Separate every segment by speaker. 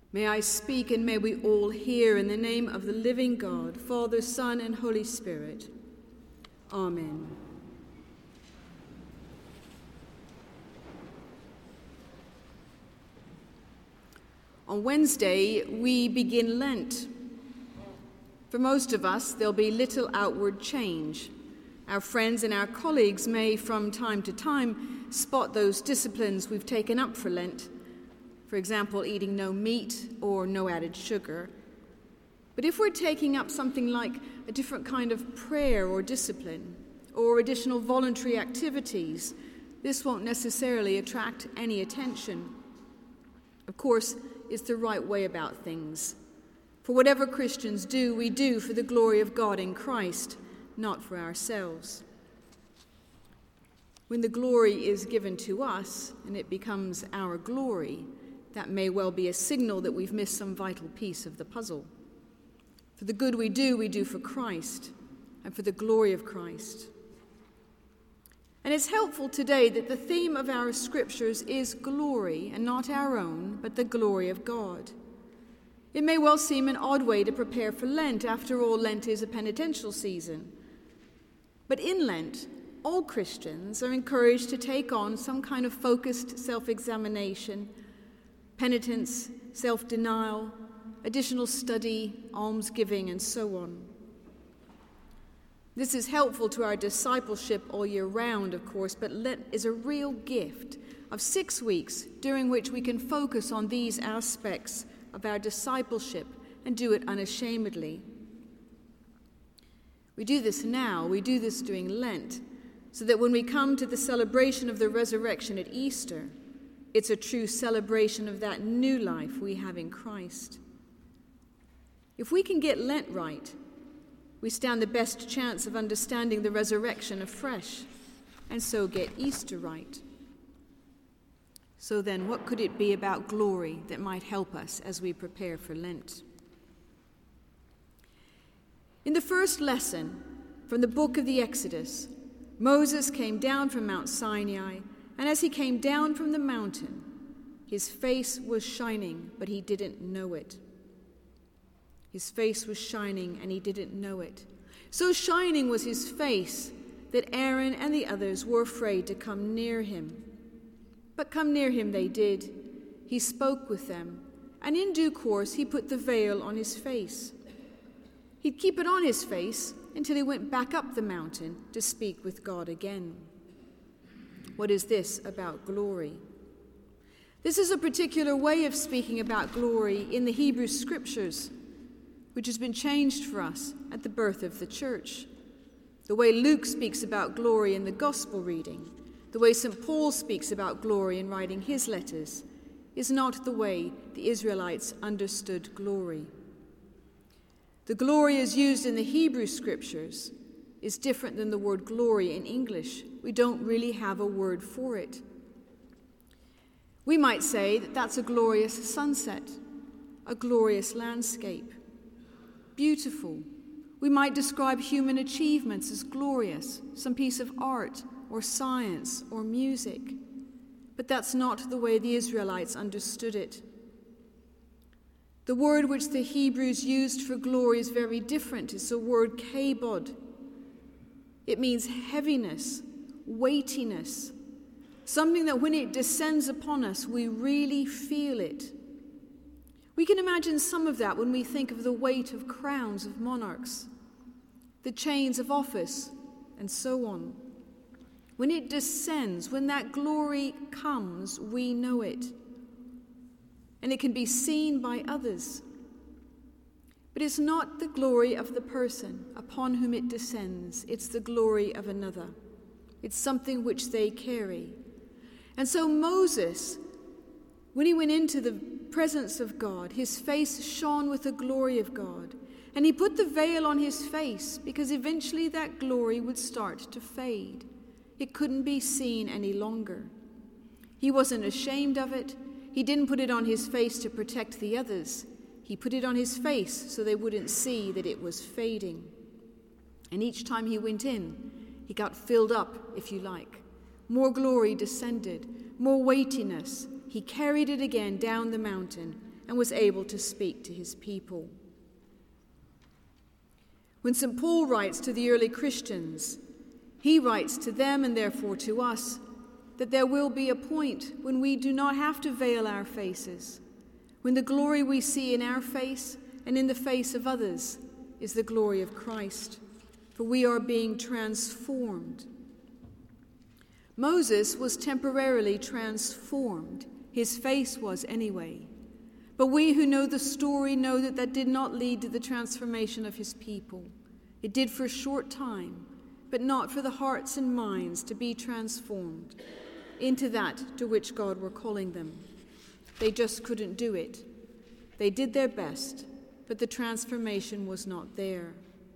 Speaker 1: May I speak and may we all hear in the name of the living God, Father, Son, and Holy Spirit. Amen. On Wednesday, we begin Lent. For most of us, there'll be little outward change. Our friends and our colleagues may, from time to time, spot those disciplines we've taken up for Lent. For example, eating no meat or no added sugar. But if we're taking up something like a different kind of prayer or discipline, or additional voluntary activities, this won't necessarily attract any attention. Of course, it's the right way about things. For whatever Christians do, we do for the glory of God in Christ, not for ourselves. When the glory is given to us and it becomes our glory, that may well be a signal that we've missed some vital piece of the puzzle. For the good we do for Christ and for the glory of Christ. And it's helpful today that the theme of our scriptures is glory, and not our own, but the glory of God. It may well seem an odd way to prepare for Lent. After all, Lent is a penitential season. But in Lent, all Christians are encouraged to take on some kind of focused self-examination, penitence, self-denial, additional study, almsgiving, and so on. This is helpful to our discipleship all year round, of course, but Lent is a real gift of 6 weeks during which we can focus on these aspects of our discipleship and do it unashamedly. We do this now, we do this during Lent, so that when we come to the celebration of the resurrection at Easter, it's a true celebration of that new life we have in Christ. If we can get Lent right, we stand the best chance of understanding the resurrection afresh, and so get Easter right. So then, what could it be about glory that might help us as we prepare for Lent? In the first lesson from the book of the Exodus, Moses came down from Mount Sinai, and as he came down from the mountain, his face was shining, but he didn't know it. His face was shining, and he didn't know it. So shining was his face that Aaron and the others were afraid to come near him. But come near him they did. He spoke with them, and in due course he put the veil on his face. He'd keep it on his face until he went back up the mountain to speak with God again. What is this about glory? This is a particular way of speaking about glory in the Hebrew Scriptures, which has been changed for us at the birth of the church. The way Luke speaks about glory in the gospel reading, the way St. Paul speaks about glory in writing his letters, is not the way the Israelites understood glory. The glory as used in the Hebrew Scriptures is different than the word glory in English. We don't really have a word for it. We might say that that's a glorious sunset, a glorious landscape. Beautiful. We might describe human achievements as glorious, some piece of art or science or music. But that's not the way the Israelites understood it. The word which the Hebrews used for glory is very different. It's the word kabod. It means heaviness, weightiness, something that when it descends upon us, we really feel it. We can imagine some of that when we think of the weight of crowns of monarchs, the chains of office, and so on. When it descends, when that glory comes, we know it. And it can be seen by others. But it's not the glory of the person upon whom it descends. It's the glory of another. It's something which they carry. And so Moses, when he went into the presence of God, his face shone with the glory of God. And he put the veil on his face because eventually that glory would start to fade. It couldn't be seen any longer. He wasn't ashamed of it. He didn't put it on his face to protect the others. He put it on his face so they wouldn't see that it was fading. And each time he went in, he got filled up, if you like. More glory descended, more weightiness. He carried it again down the mountain and was able to speak to his people. When St. Paul writes to the early Christians, he writes to them, and therefore to us, that there will be a point when we do not have to veil our faces, when the glory we see in our face and in the face of others is the glory of Christ, for we are being transformed. Moses was temporarily transformed. His face was anyway. But we who know the story know that that did not lead to the transformation of his people. It did for a short time, but not for the hearts and minds to be transformed into that to which God were calling them. They just couldn't do it. They did their best, but the transformation was not there.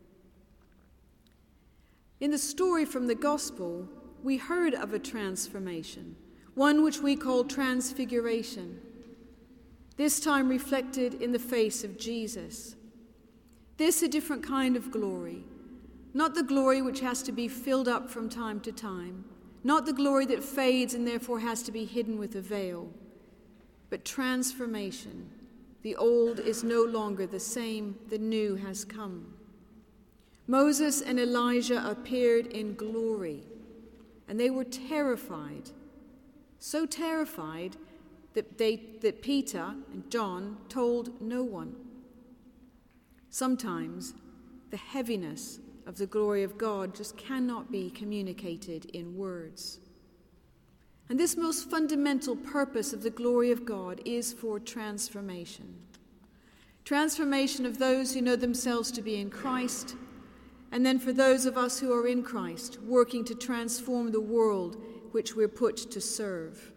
Speaker 1: In the story from the Gospel, we heard of a transformation, one which we call transfiguration, this time reflected in the face of Jesus. This a different kind of glory, not the glory which has to be filled up from time to time, not the glory that fades and therefore has to be hidden with a veil, but transformation. The old is no longer the same, the new has come. Moses and Elijah appeared in glory, and they were terrified, so terrified that Peter and John told no one. Sometimes the heaviness of the glory of God just cannot be communicated in words. And this most fundamental purpose of the glory of God is for transformation. Transformation of those who know themselves to be in Christ, and then for those of us who are in Christ, working to transform the world which we're put to serve.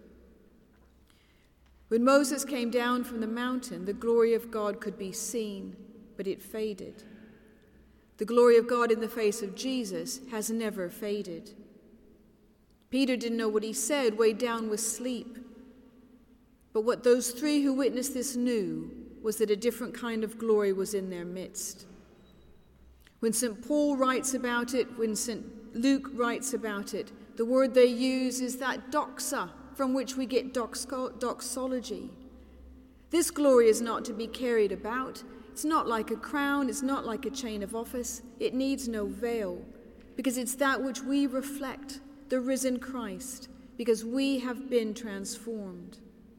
Speaker 1: When Moses came down from the mountain, the glory of God could be seen, but it faded. The glory of God in the face of Jesus has never faded. Peter didn't know what he said, weighed down with sleep. But what those three who witnessed this knew was that a different kind of glory was in their midst. When St. Paul writes about it, when St. Luke writes about it, the word they use is that doxa, from which we get doxology. This glory is not to be carried about. It's not like a crown. It's not like a chain of office. It needs no veil, because it's that which we reflect, the risen Christ, because we have been transformed.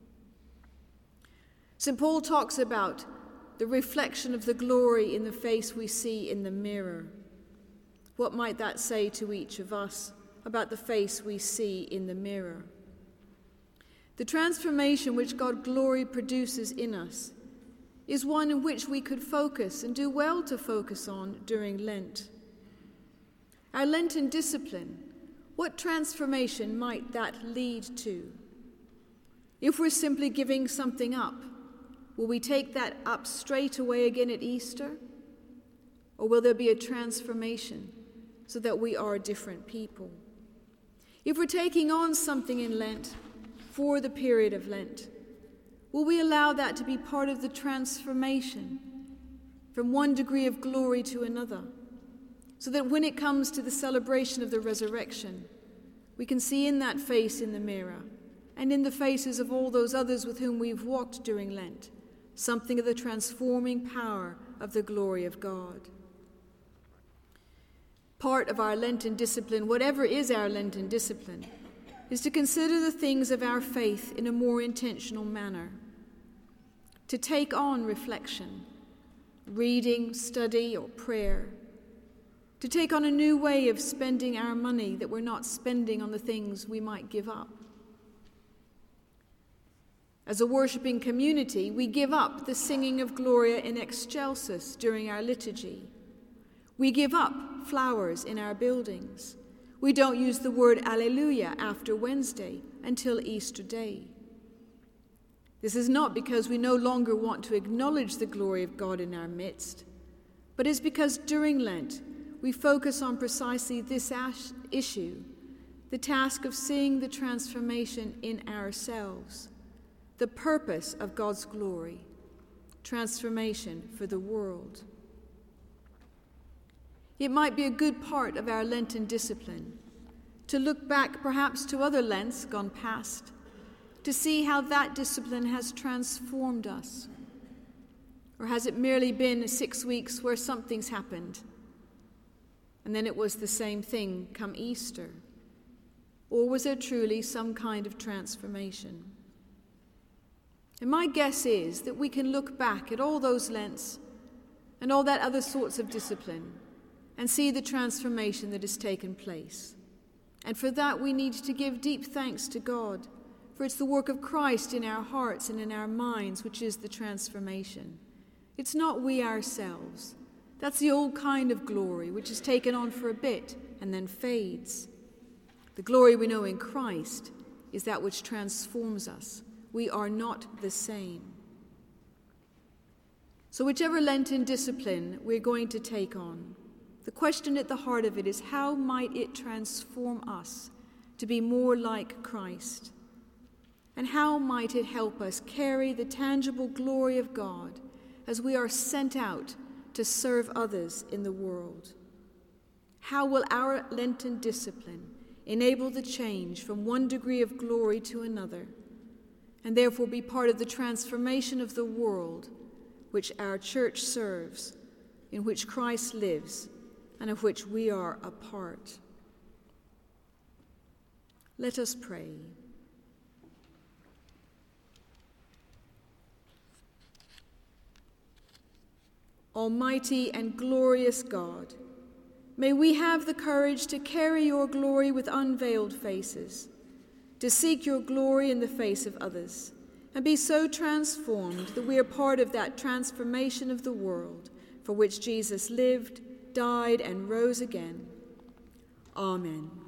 Speaker 1: St. Paul talks about the reflection of the glory in the face we see in the mirror. What might that say to each of us about the face we see in the mirror? The transformation which God's glory produces in us is one in which we could focus and do well to focus on during Lent. Our Lenten discipline, what transformation might that lead to? If we're simply giving something up, will we take that up straight away again at Easter? Or will there be a transformation so that we are different people? If we're taking on something in Lent for the period of Lent, will we allow that to be part of the transformation from one degree of glory to another, so that when it comes to the celebration of the resurrection, we can see in that face in the mirror and in the faces of all those others with whom we've walked during Lent something of the transforming power of the glory of God. Part of our Lenten discipline, whatever is our Lenten discipline, is to consider the things of our faith in a more intentional manner, to take on reflection, reading, study, or prayer, to take on a new way of spending our money that we're not spending on the things we might give up. As a worshiping community, we give up the singing of Gloria in Excelsis during our liturgy. We give up flowers in our buildings. We don't use the word Alleluia after Wednesday until Easter Day. This is not because we no longer want to acknowledge the glory of God in our midst, but it's because during Lent we focus on precisely this issue, the task of seeing the transformation in ourselves, the purpose of God's glory, transformation for the world. It might be a good part of our Lenten discipline to look back perhaps to other Lents gone past, to see how that discipline has transformed us, Or has it merely been 6 weeks where something's happened? And then it was the same thing come Easter? Or was there truly some kind of transformation? And my guess is that we can look back at all those Lents and all that other sorts of discipline and see the transformation that has taken place. And for that we need to give deep thanks to God, for it's the work of Christ in our hearts and in our minds which is the transformation. It's not we ourselves. That's the old kind of glory which is taken on for a bit and then fades. The glory we know in Christ is that which transforms us. We are not the same. So whichever Lenten discipline we're going to take on, the question at the heart of it is, how might it transform us to be more like Christ? And how might it help us carry the tangible glory of God as we are sent out to serve others in the world? How will our Lenten discipline enable the change from one degree of glory to another, and therefore be part of the transformation of the world which our church serves, in which Christ lives, and of which we are a part? Let us pray. Almighty and glorious God, may we have the courage to carry your glory with unveiled faces, to seek your glory in the face of others, and be so transformed that we are part of that transformation of the world for which Jesus lived, died, and rose again. Amen.